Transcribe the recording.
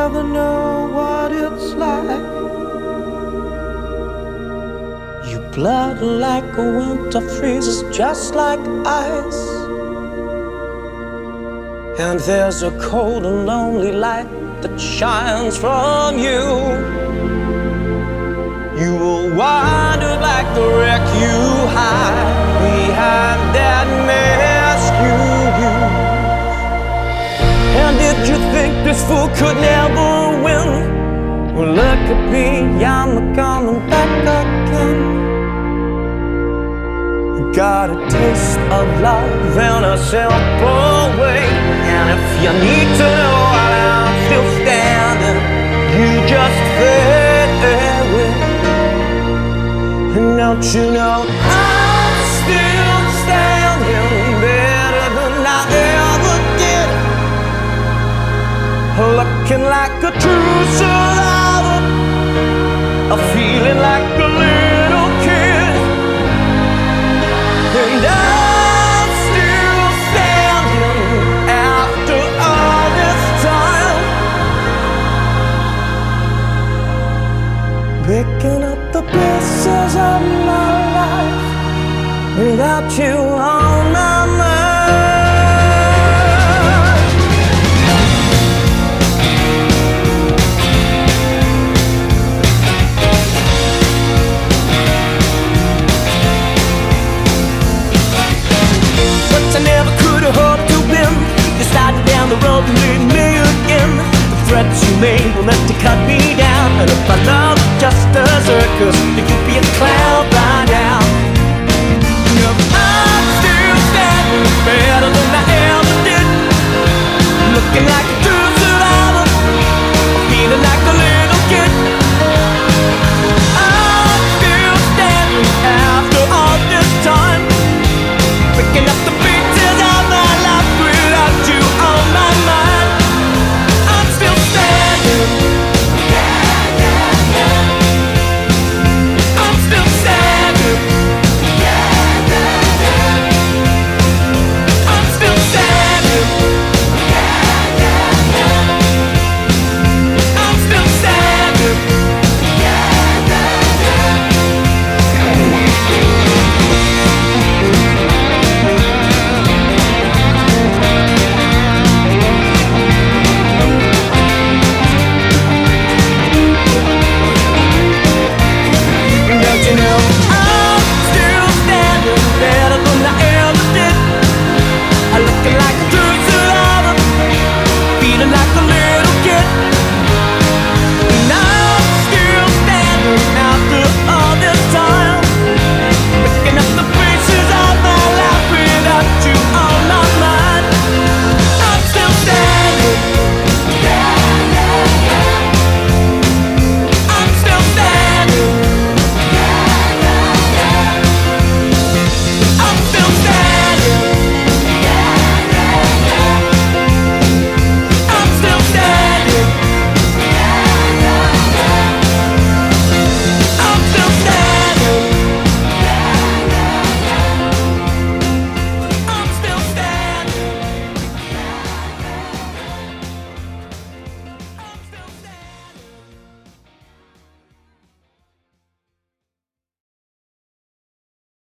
ever know what it's like. Your blood like a winter freezes just like ice, and there's a cold and lonely light that shines from you. You will wander like the wreck you hide behind that mask you use. And did you think this fool could never win? Well, look at me, I'm coming back again. Got a taste of love in a simple way, and if you need to know while I'm still standing, you just fade away. And don't you know I'm still standing better than I ever did, looking like a true survivor, feeling like a little kid. And I'm still standing after all this time, picking up the pieces of my life without you on my mind. I never could have hoped to win. You started down the road and lead me again. The threats you made were meant to cut me down, and if I loved just a circus, you